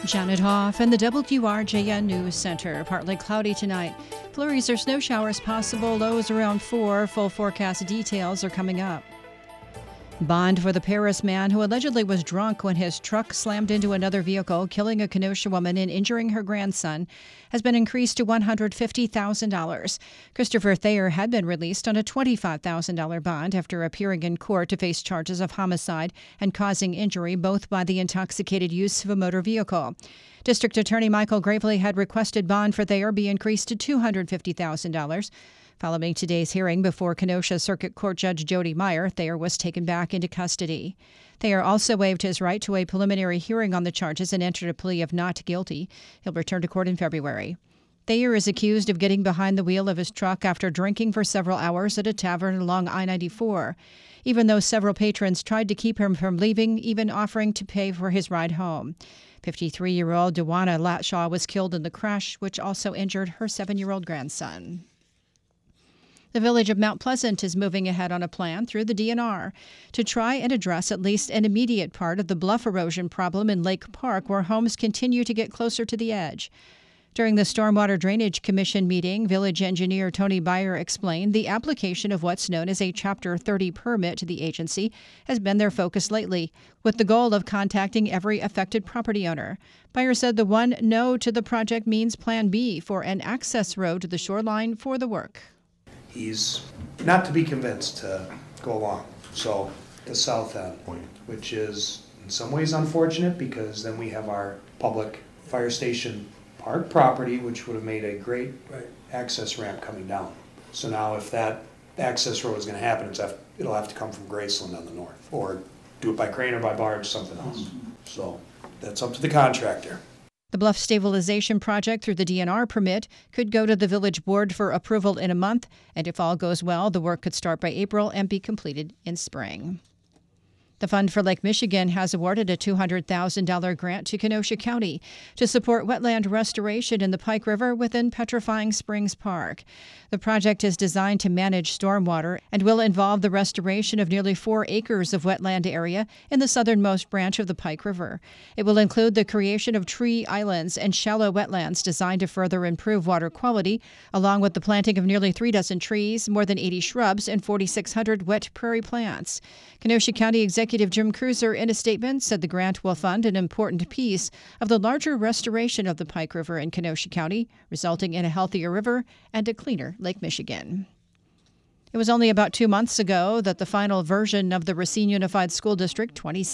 Janet Hoff and the WRJN News Center. Partly cloudy tonight. Flurries or snow showers possible. Lows around 4. Full forecast details are coming up. Bond for the Paris man who allegedly was drunk when his truck slammed into another vehicle, killing a Kenosha woman and injuring her grandson, has been increased to $150,000. Christopher Thayer had been released on a $25,000 bond after appearing in court to face charges of homicide and causing injury, both by the intoxicated use of a motor vehicle. District Attorney Michael Gravely had requested bond for Thayer be increased to $250,000. Following today's hearing before Kenosha Circuit Court Judge Jody Meyer, Thayer was taken back into custody. Thayer also waived his right to a preliminary hearing on the charges and entered a plea of not guilty. He'll return to court in February. Thayer is accused of getting behind the wheel of his truck after drinking for several hours at a tavern along I-94, even though several patrons tried to keep him from leaving, even offering to pay for his ride home. 53-year-old Dewana Latshaw was killed in the crash, which also injured her 7-year-old grandson. The village of Mount Pleasant is moving ahead on a plan through the DNR to try and address at least an immediate part of the bluff erosion problem in Lake Park, where homes continue to get closer to the edge. During the Stormwater Drainage Commission meeting, village engineer Tony Byer explained the application of what's known as a Chapter 30 permit to the agency has been their focus lately, with the goal of contacting every affected property owner. Byer said the one no to the project means Plan B for an access road to the shoreline for the work. He's not to be convinced to go along. So the south end, which is in some ways unfortunate because then we have our public fire station park property, which would have made a great access ramp coming down. So now if that access road is going to happen, it'll have to come from Graceland on the north, or do it by crane or by barge, something else. So that's up to the contractor. The bluff stabilization project through the DNR permit could go to the village board for approval in a month, and if all goes well, the work could start by April and be completed in spring. The Fund for Lake Michigan has awarded a $200,000 grant to Kenosha County to support wetland restoration in the Pike River within Petrifying Springs Park. The project is designed to manage stormwater and will involve the restoration of nearly 4 acres of wetland area in the southernmost branch of the Pike River. It will include the creation of tree islands and shallow wetlands designed to further improve water quality, along with the planting of nearly 36 trees, more than 80 shrubs, and 4,600 wet prairie plants. Kenosha County Executive Jim Cruiser, in a statement, said the grant will fund an important piece of the larger restoration of the Pike River in Kenosha County, resulting in a healthier river and a cleaner Lake Michigan. It was only about 2 months ago that the final version of the Racine Unified School District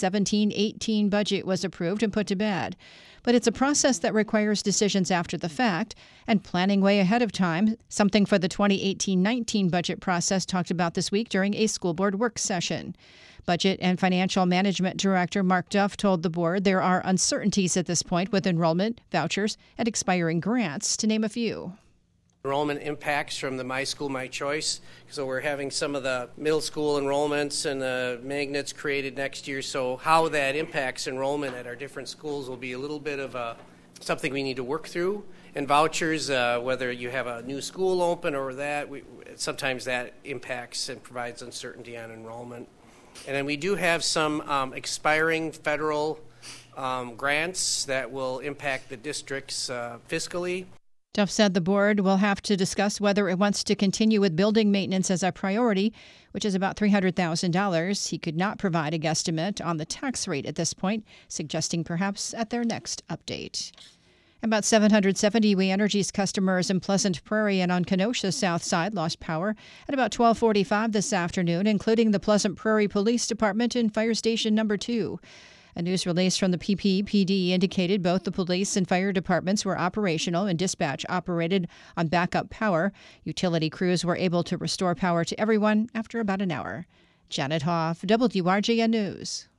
2017-18 budget was approved and put to bed. But it's a process that requires decisions after the fact and planning way ahead of time, something for the 2018-19 budget process talked about this week during a school board work session. Budget and Financial Management Director Mark Duff told the board there are uncertainties at this point with enrollment, vouchers, and expiring grants, to name a few. Enrollment impacts from the My School, My Choice. So we're having some of the middle school enrollments and the magnets created next year. So how that impacts enrollment at our different schools will be a little bit of something we need to work through. And vouchers, whether you have a new school open or that, sometimes that impacts and provides uncertainty on enrollment. And then we do have some expiring federal grants that will impact the districts fiscally. Duff said the board will have to discuss whether it wants to continue with building maintenance as a priority, which is about $300,000. He could not provide a guesstimate on the tax rate at this point, suggesting perhaps at their next update. About 770 We Energies customers in Pleasant Prairie and on Kenosha's south side lost power at about 12:45 this afternoon, including the Pleasant Prairie Police Department and Fire Station Number 2. A news release from the PPPD indicated both the police and fire departments were operational and dispatch operated on backup power. Utility crews were able to restore power to everyone after about an hour. Janet Hoff, WRJN News.